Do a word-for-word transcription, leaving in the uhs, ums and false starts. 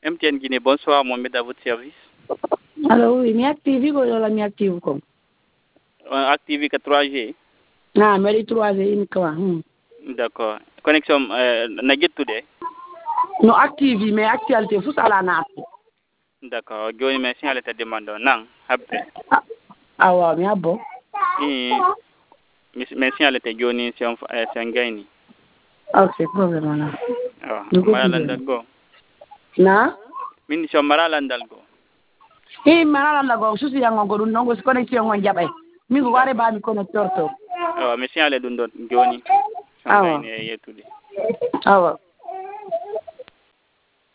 M T N Guinée, bonsoir, Mohamed, à votre service. Alors oui, mi active ko la mi active ko. Active que trois G. Ah, mais trois G uniquement. Hmm. D'accord. Connexion euh, na gettude. No active mais actualité fus ala na. D'accord. Joni mais signal te demande non, habbe. Ah wa mi abbo. Eh mais signal te joni c'est c'est ngayni. Ok, problème na. Ah, mara landal go. Na? Min so mara landal go. Eh mara landal go susi yango go dun ngo connexion ngon jabay. Mi go ware ba mi connecteur to. Ah, mais signal dun do joni. Ah wa. Yetude. Ah wa.